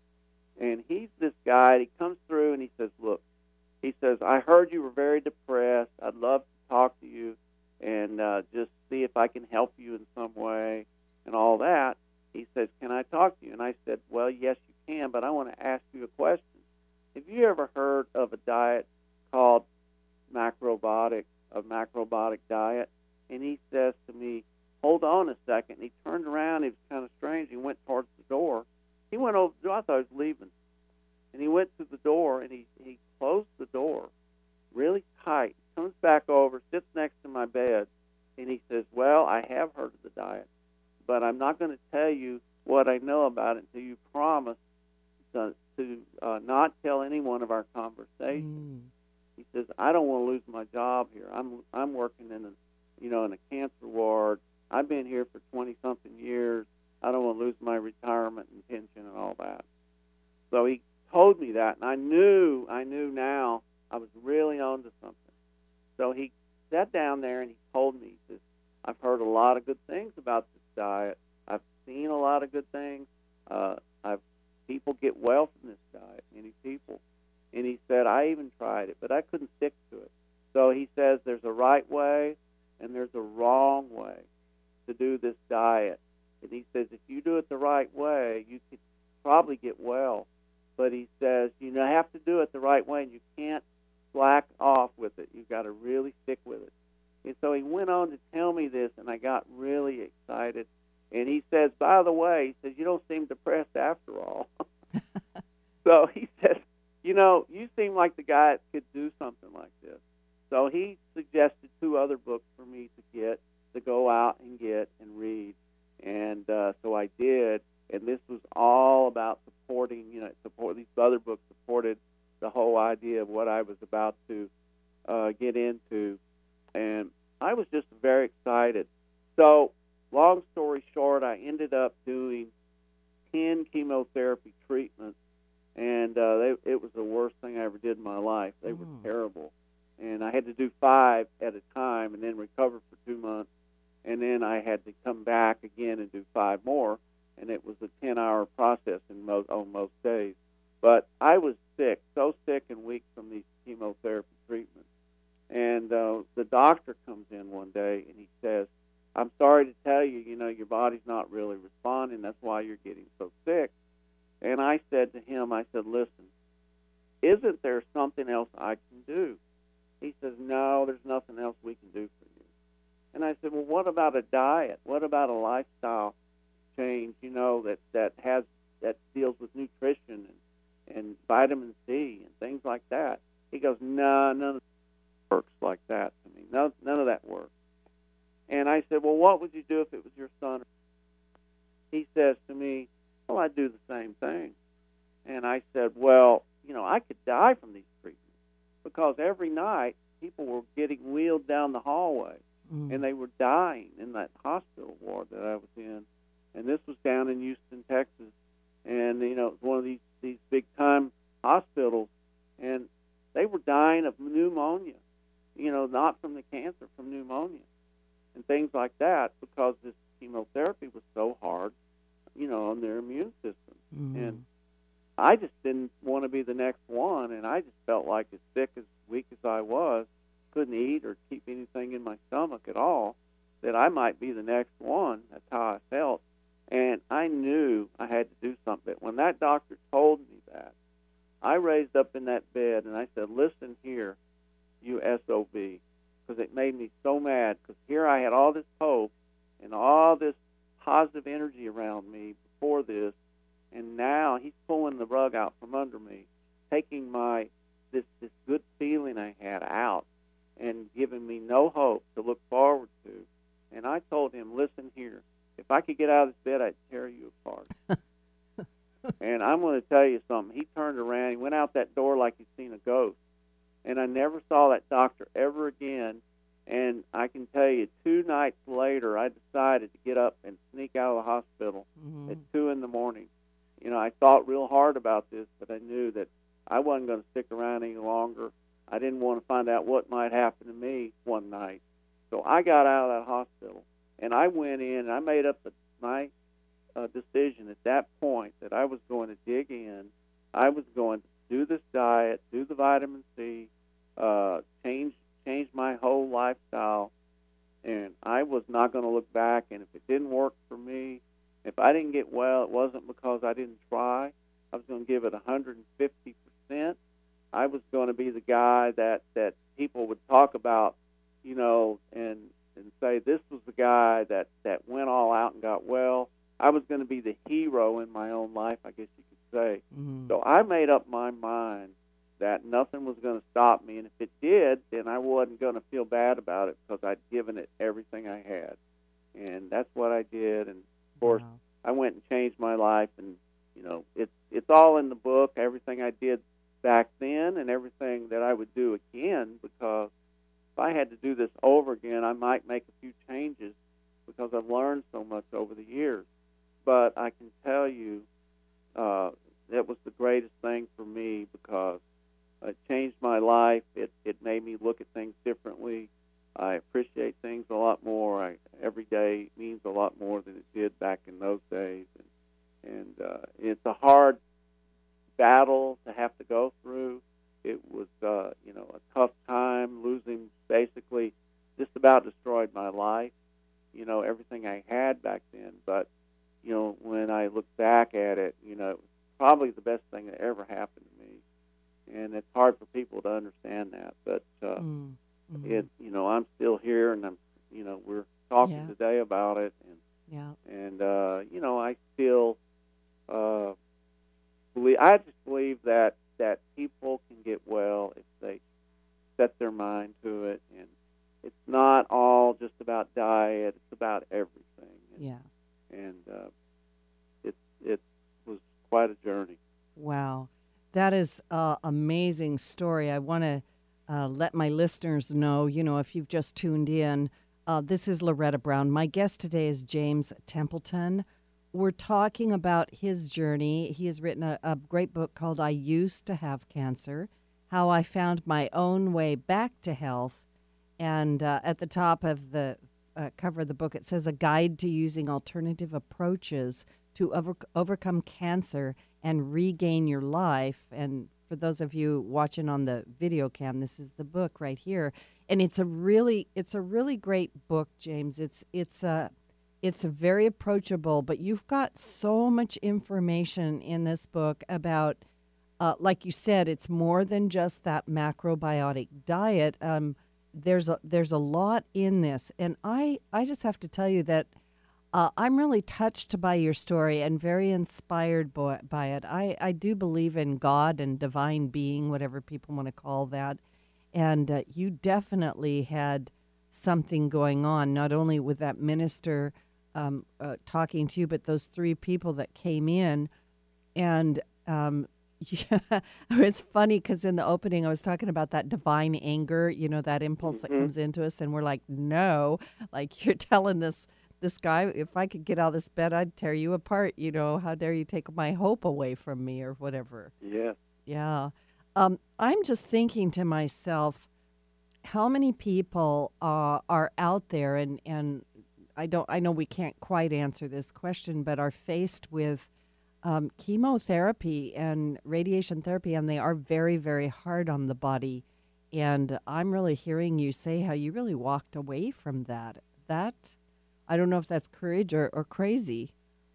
And he's this guy, he comes through and he says, "Look," he says, "I heard you were very depressed. I'd love to talk to you and uh, just see if I can help you in some way and all that." He says, "Can I talk to you?" And I said, "Well, yes, you can, but I want to ask you a question. Have you ever heard of a diet called macrobiotic, a macrobiotic diet?" And he says to me, "Hold on a second." And he turned around. He was kind of strange. He went towards the door. He went over the door. I thought he was leaving. And he went to the door, and he, he closed the door really tight. Comes back over, sits next to my bed, and he says, "Well, I have heard of the diet, but I'm not going to tell you what I know about it until you promise to, to uh, not tell anyone of our conversation. Mm. He says, I don't want to lose my job here. I'm I'm working in a, you know, in a cancer ward. I've been here for twenty-something years. I don't want to lose my retirement and pension and all that. So he told me that, and I knew, I knew now I was really on to something. So he sat down there and he told me, he says, I've heard a lot of good things about this diet. I've seen a lot of good things. Uh, I've people get well from this diet, many people. And he said, I even tried it, but I couldn't stick to it. So he says there's a right way and there's a wrong way to do this diet. And he says if you do it the right way, you could probably get well. But he says you know, have to do it the right way, and you can't slack off with it. You've got to really stick with it. And so he went on to tell me this, and I got really excited. And he says, by the way, he says, you don't seem depressed after all. So he says, you know, you seem like the guy that could do something like this. So he suggested two other books for me to get, to go out and get and read. And uh, so I did. And this was all about supporting, you know, support. These other books supported the whole idea of what I was about to uh, get into. And I was just very excited. So long story short, I ended up doing ten chemotherapy treatments. And uh, they, it was the worst thing I ever did in my life. They were Mm. terrible. And I had to do five at a time and then recover for two months. And then I had to come back again and do five more. And it was a ten-hour process in most, on most days. But I was sick, so sick and weak from these chemotherapy treatments. And uh, the doctor comes in one day and he says, I'm sorry to tell you, you know, your body's not really responding. That's why you're getting so sick. And I said to him, I said, listen, isn't there something else I can do? He says, no, there's nothing else we can do for you. And I said, well, what about a diet? What about a lifestyle change, you know, that, that has that deals with nutrition and, and vitamin C and things like that? He goes, no, none of that works like that to me. No, none of that works. And I said, well, what would you do if it was your son? He says to me, well, I'd do the same thing. And I said, well, you know, I could die from these treatments because every night people were getting wheeled down the hallway Mm. and they were dying in that hospital ward that I was in. And this was down in Houston, Texas. And, you know, it was one of these, these big-time hospitals. And they were dying of pneumonia, you know, not from the cancer, from pneumonia and things like that because this chemotherapy was so hard, you know, on their immune system. Mm. And I just didn't want to be the next one, and I just felt like as sick, as weak as I was, couldn't eat or keep anything in my stomach at all, that I might be the next one. That's how I felt. And I knew I had to do something. But when that doctor told me that, I raised up in that bed and I said, listen here, you S O B, because it made me so mad, because here I had all this hope and all this positive energy around me before this, and now he's pulling the rug out from under me, taking my this this good feeling I had out and giving me no hope to look forward to. And I told him, listen here, if I could get out of this bed, I'd tear you apart. And I'm going to tell you something. He turned around, he went out that door like he'd seen a ghost. And I never saw that doctor ever again. And I can tell you, two nights later, I decided to get up and sneak out of the hospital Mm. at two in the morning. You know, I thought real hard about this, but I knew that I wasn't going to stick around any longer. I didn't want to find out what might happen to me one night. So I got out of that hospital, and I went in, and I made up the, my uh, decision at that point that I was going to dig in. I was going to do this diet, do the vitamin C, uh, change change my whole lifestyle, and I was not going to look back. And if it didn't work for me, if I didn't get well, it wasn't because I didn't try. I was going to give it one hundred fifty percent. I was going to be the guy that, that people would talk about, you know, and, and say this was the guy that, that went all out and got well. I was going to be the hero in my own life, I guess you could say. Mm. So I made up my mind that nothing was going to stop me, and if it did, then I wasn't going to feel bad about it because I'd given it everything I had. And that's what I did, and of course, Wow. I went and changed my life, and you know, it's it's all in the book. Everything I did back then, and everything that I would do again, because if I had to do this over again, I might make a few changes because I've learned so much over the years. But I can tell you, uh, it was the greatest thing for me because it changed my life. It it made me look at things differently. I appreciate things a lot more. I, every day means a lot more than it did back in those days. And, and uh, it's a hard battle to have to go through. It was, uh, you know, a tough time. Losing basically just about destroyed my life. You know, everything I had back then. But you know, when I look back at it, you know, it was probably the best thing that ever happened to me. And it's hard for people to understand that, but uh, Mm. Mm-hmm. it, you know, I'm still here, and I'm, you know, we're talking Yeah. today about it, and Yeah. and uh, you know, I still uh, believe. I just believe that that people can get well if they set their mind to it, and it's not all just about diet. It's about everything. And, Yeah. and uh, it it was quite a journey. Wow. That is an amazing story. I want to uh, let my listeners know, you know, if you've just tuned in, uh, this is Loretta Brown. My guest today is James Templeton. We're talking about his journey. He has written a, a great book called I Used to Have Cancer, How I Found My Own Way Back to Health. And uh, at the top of the uh, cover of the book, it says a guide to using alternative approaches to over- overcome cancer and regain your life. And for those of you watching on the video cam, this is the book right here. And it's a really, it's a really great book, James. It's it's a, it's a very approachable, but you've got so much information in this book about, uh, like you said, it's more than just that macrobiotic diet. Um, there's a there's a lot in this, and I I just have to tell you that. Uh, I'm really touched by your story and very inspired by, by it. I, I do believe in God and divine being, whatever people want to call that. And uh, you definitely had something going on, not only with that minister um, uh, talking to you, but those three people that came in. And um, yeah, it's funny because in the opening, I was talking about that divine anger, you know, that impulse that Mhm. comes into us. And we're like, no, like you're telling this this guy, if I could get out of this bed, I'd tear you apart. You know, how dare you take my hope away from me or whatever. Yes. Yeah. Um, I'm just thinking to myself, how many people uh, are out there, and, and I don't, I know we can't quite answer this question, but are faced with um, chemotherapy and radiation therapy, and they are very, very hard on the body. And I'm really hearing you say how you really walked away from that. That I don't know if that's courage or, or crazy,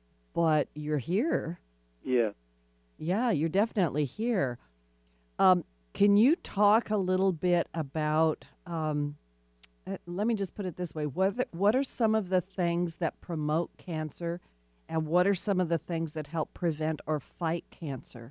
but you're here. Yes. Yeah, you're definitely here. Um, can you talk a little bit about, um, uh, let me just put it this way. What, what are some of the things that promote cancer, and what are some of the things that help prevent or fight cancer?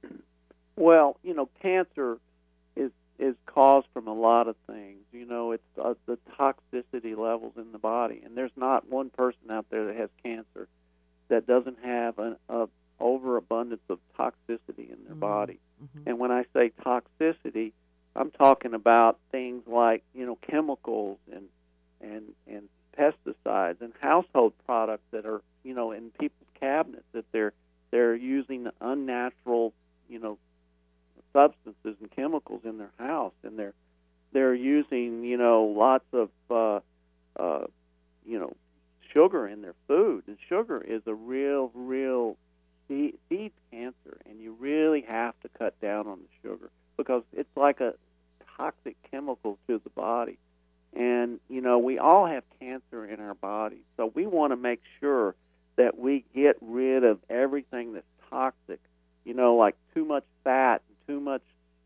Well, you know, cancer is is caused from a lot of things. You know, it's uh, the toxicity levels in the body, and there's not one person out there that has cancer that doesn't have an a overabundance of toxicity in their Mm. body. Mm-hmm. And when I say toxicity, I'm talking about things like, you know, chemicals and and and pesticides and household products that are, you know, in people's cabinets, that they're they're using unnatural, you know, substances and chemicals in their house, and they're they're using, you know, lots of uh, uh, you know, sugar in their food, and sugar is a real, real feed, feeds cancer, and you really have to cut down on the sugar because it's like a toxic chemical to the body. And you know, we all have cancer in our bodies, so we want to make sure that we get rid of everything that's toxic. You know, like too much fat and too much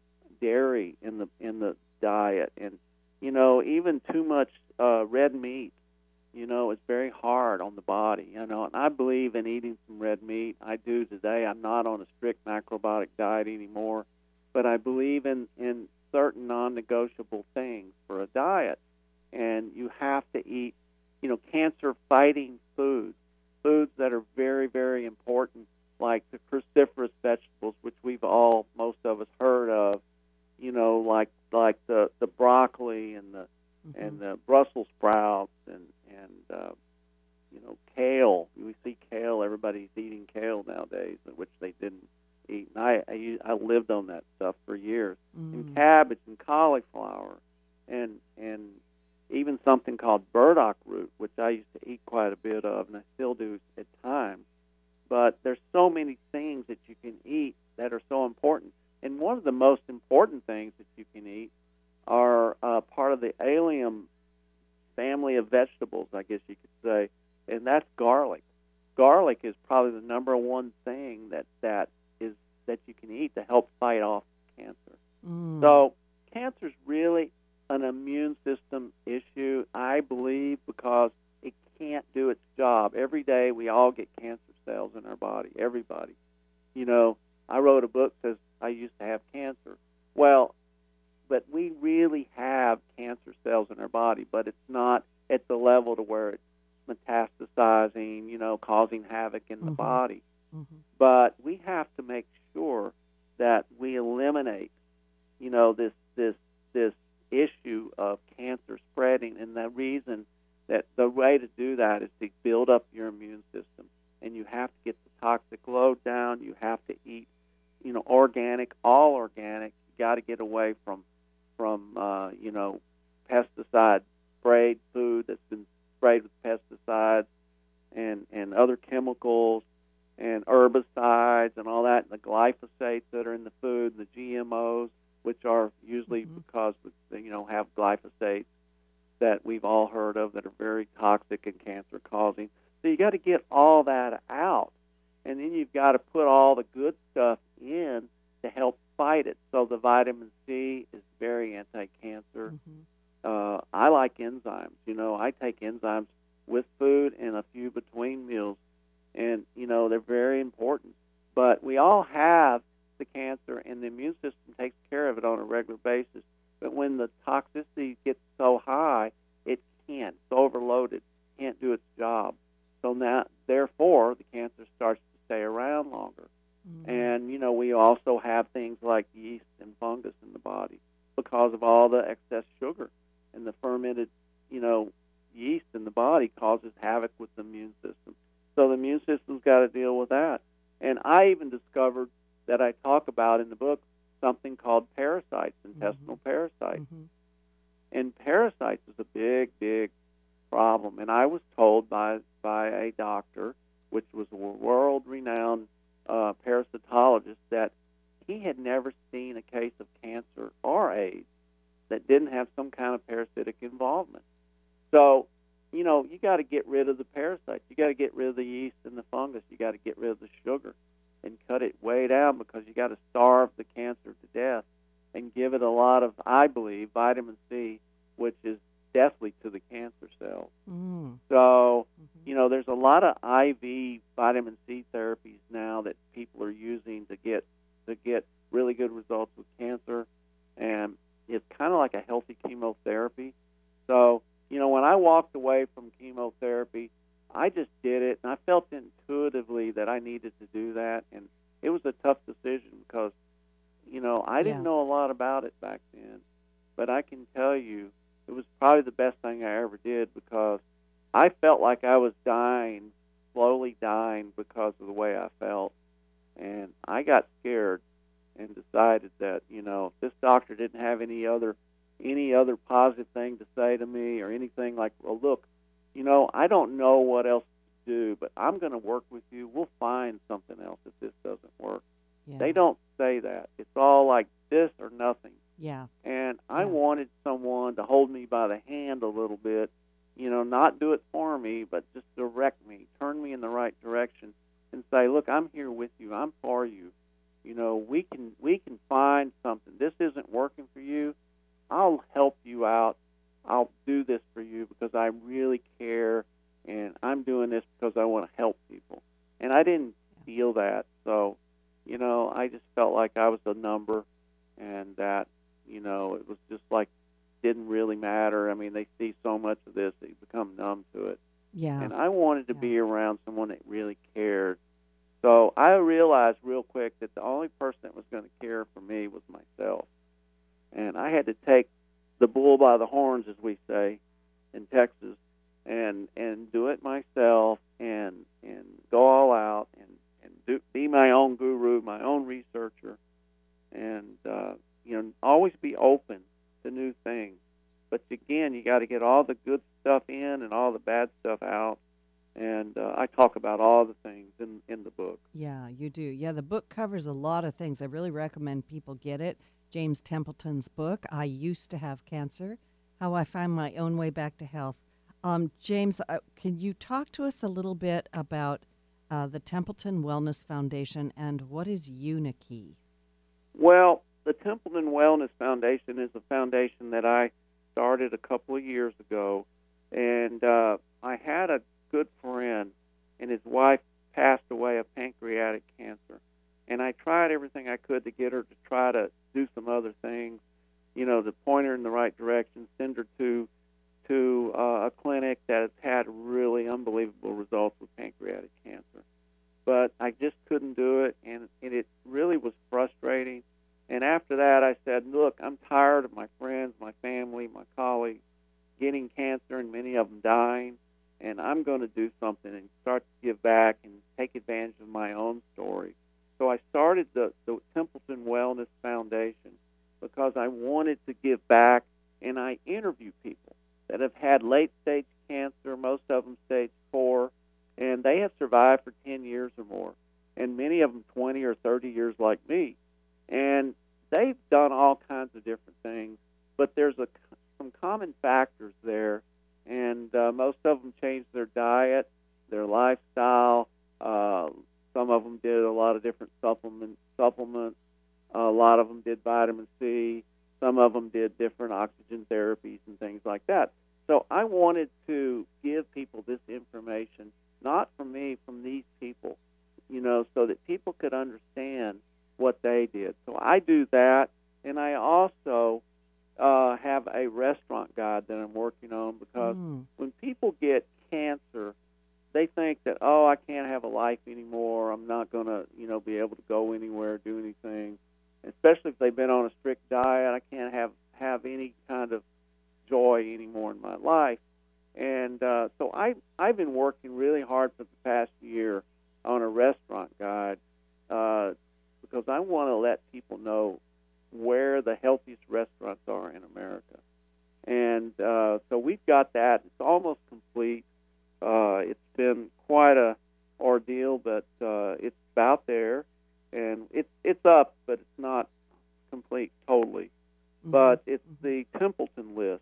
dairy in the in the diet, and you know, even too much uh, red meat. You know, it's very hard on the body. You know, and I believe in eating some red meat. I do today. I'm not on a strict macrobiotic diet anymore, but I believe in in certain non-negotiable things for a diet. And you have to eat, you know, cancer-fighting foods, foods that are very, very important, like the cruciferous vegetables, which we've all, most of us, heard of. You know, like like the, the broccoli and the mm-hmm. and the Brussels sprouts and and uh, you know, kale. We see kale. Everybody's eating kale nowadays, which they didn't eat. And I I, I lived on that stuff for years. Mm. And cabbage and cauliflower, and and even something called burdock root, which I used to eat quite a bit of, and I still do at times. But there's so many things that you can eat that are so important. And one of the most important things that you can eat are uh, part of the allium family of vegetables, I guess you could say, and that's garlic. Garlic is probably the number one thing that, that is that you can eat to help fight off cancer. Mm. So cancer is really an immune system issue, I believe, because it can't do its job. Every day we all get cancer cells in our body, everybody. You know, I wrote a book that says I used to have cancer. Well, but we really have cancer cells in our body, but it's not at the level to where it's metastasizing, you know, causing havoc in mm-hmm. the body. Mm-hmm. But we have to make sure that we eliminate, you know, this this this issue of cancer spreading. And the reason that the way to do that is to build up your immune system. And you have to get the toxic load down. You have to eat, you know, organic, all organic. You got to get away from, from uh, you know, pesticide sprayed food that's been sprayed with pesticides and, and other chemicals and herbicides and all that, and the glyphosates that are in the food, and the G M Os, which are usually mm-hmm. because, you know, have glyphosates that we've all heard of that are very toxic and cancer-causing. So you got to get all that out, and then you've got to put all the good stuff in to help fight it. So the vitamin C is very anti-cancer. Mm-hmm. Uh, I like enzymes. You know, I take enzymes with food and a few between meals, and, you know, they're very important. But we all have the cancer, and the immune system takes care of it on a regular basis. But when the toxicity gets so high, it can't. It's overloaded. Can't do its job. So now, therefore, the cancer starts to stay around longer. Mm-hmm. And, you know, we also have things like yeast and fungus in the body because of all the excess sugar. And the fermented, you know, yeast in the body causes havoc with the immune system. So the immune system's got to deal with that. And I even discovered that I talk about in the book something called parasites, intestinal mm-hmm. parasites. Mm-hmm. And parasites is a big, big problem. And I was told by by a doctor, which was a world-renowned uh, parasitologist, that he had never seen a case of cancer or AIDS that didn't have some kind of parasitic involvement. So, you know, you got to get rid of the parasites. You got to get rid of the yeast and the fungus. You got to get rid of the sugar and cut it way down, because you got to starve the cancer to death and give it a lot of, I believe, vitamin C, which is deathly to the cancer cells. Mm. So, mm-hmm. you know, there's a lot of I V vitamin C therapies now that people are using to get to get really good results with cancer, and it's kind of like a healthy chemotherapy. So, you know, when I walked away from chemotherapy, I just did it, and I felt intuitively that I needed to do that, and it was a tough decision because, you know, I didn't yeah. know a lot about it back then, but I can tell you it was probably the best thing I ever did, because I felt like I was dying, slowly dying because of the way I felt, and I got scared and decided that, you know, if this doctor didn't have any other any other positive thing to say to me or anything like, well, look, you know, I don't know what else to do, but I'm going to work with you. We'll find something else if this doesn't work. Yeah. They don't say that. It's all like this or nothing. Yeah. And I yeah. wanted someone to hold me by the hand a little bit, you know, not do it for me, but just direct me, turn me in the right direction, and say, look, I'm here with you. I'm for you. You know, we can we can find something. This isn't working for you. I'll help you out. I'll do this for you because I really care, and I'm doing this because I want to help people. And I didn't feel that. So, you know, I just felt like I was a number, and that, you know, it was just like didn't really matter. I mean, they see so much of this, they become numb to it. Yeah. And I wanted to Yeah. be around someone that really cared. So I realized real quick that the only person that was going to care for me was myself. And I had to take the bull by the horns, as we say in Texas, and and do it myself, and and go all out, and and do, be my own guru, my own researcher, and uh, you know, always be open to new things. But again, you got to get all the good stuff in and all the bad stuff out. And uh, I talk about all the things in in the book. Yeah, you do. Yeah, the book covers a lot of things. I really recommend people get it. James Templeton's book, I Used to Have Cancer, How I Found My Own Way Back to Health. Um, James, uh, can you talk to us a little bit about uh, the Templeton Wellness Foundation and what is Unikey? Well, the Templeton Wellness Foundation is a foundation that I started a couple of years ago, and uh, I had a good friend, and his wife passed away of pancreatic cancer. And I tried everything I could to get her to try to do some other things, you know, to point her in the right direction, send her to to uh, a clinic that has had really unbelievable results with pancreatic cancer. But I just couldn't do it, and, and it really was frustrating. And after that, I said, look, I'm tired of my friends, my family, my colleagues getting cancer and many of them dying, and I'm going to do something and start to give back and take advantage of my own story. So I started the, the Templeton Wellness Foundation because I wanted to give back, and I interview people that have had late-stage cancer, most of them stage four, and they have survived for ten years or more, and many of them twenty or thirty years like me. And they've done all kinds of different things, but there's a, some common factors there, and uh, most of them changed their diet, their lifestyle. Uh, some of them did a lot of different supplement, supplements. A lot of them did vitamin C. Some of them did different oxygen therapies and things like that. So I wanted to give people this information, not from me, from these people, you know, so that people could understand what they did. So I do that, and I also uh, have a restaurant guide that I'm working on, because Mm. when people get cancer, they think that, oh, I can't have a life anymore. I'm not going to, you know, be able to go anywhere, do anything. Especially if they've been on a strict diet, I can't have, have any kind of joy anymore in my life. And uh, so I, I've been working really hard for the past year on a restaurant guide uh, because I want to let people know where the healthiest restaurants are in America. And uh, so we've got that. It's almost complete. Uh, it's been quite a ordeal, but uh, it's about there. And it's it's up, but it's not complete totally. Mm-hmm. But it's the Templeton list,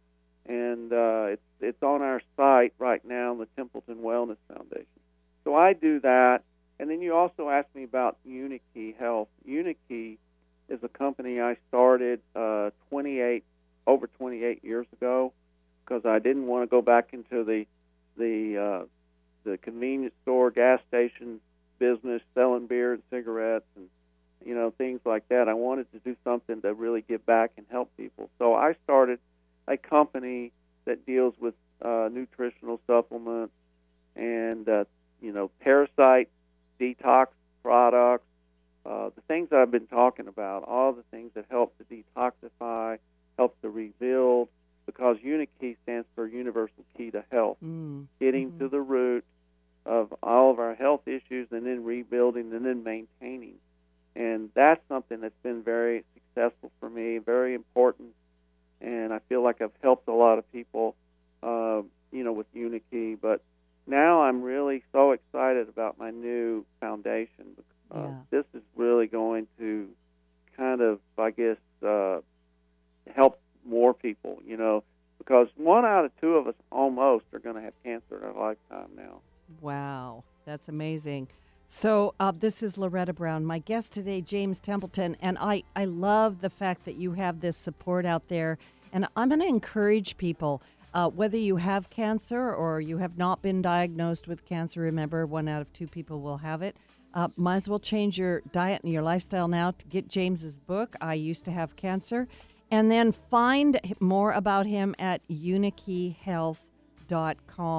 and uh, it's it's on our site right now, the Templeton Wellness Foundation. So I do that, and then you also asked me about Unikey Health. Unikey is a company I started uh, twenty-eight over twenty-eight years ago because I didn't want to go back into the the uh, the convenience store, gas station business, selling beer and cigarettes and, you know, things like that. I wanted to do something to really give back and help people. So I started a company that deals with uh, nutritional supplements and, uh, you know, parasite detox products, uh, the things that I've been talking about, all the things that help to detoxify, help to rebuild, because Unikey stands for Universal Key to Health, Mm. getting Mhm. to the root of all of our health issues and then rebuilding and then maintaining. And that's something that's been very successful for me, very important. And I feel like I've helped a lot of people, uh, you know, with Unikey. But now I'm really so excited about my new foundation. Uh, Yeah. This is really going to kind of, I guess, uh, help more people, you know, because one out of two of us almost are going to have cancer in our lifetime now. Wow, that's amazing. So uh, this is Loretta Brown, my guest today, James Templeton, and I, I love the fact that you have this support out there. And I'm going to encourage people, uh, whether you have cancer or you have not been diagnosed with cancer, remember one out of two people will have it, uh, might as well change your diet and your lifestyle now to get James's book, I Used to Have Cancer, and then find more about him at unikey health dot com.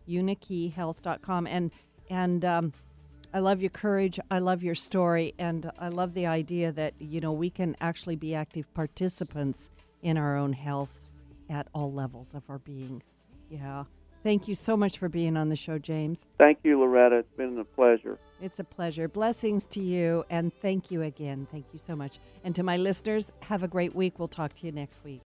unikey health dot com. And, and um, I love your courage. I love your story. And I love the idea that, you know, we can actually be active participants in our own health at all levels of our being. Yeah. Thank you so much for being on the show, James. Thank you, Loretta. It's been a pleasure. It's a pleasure. Blessings to you, and thank you again. Thank you so much. And to my listeners, have a great week. We'll talk to you next week.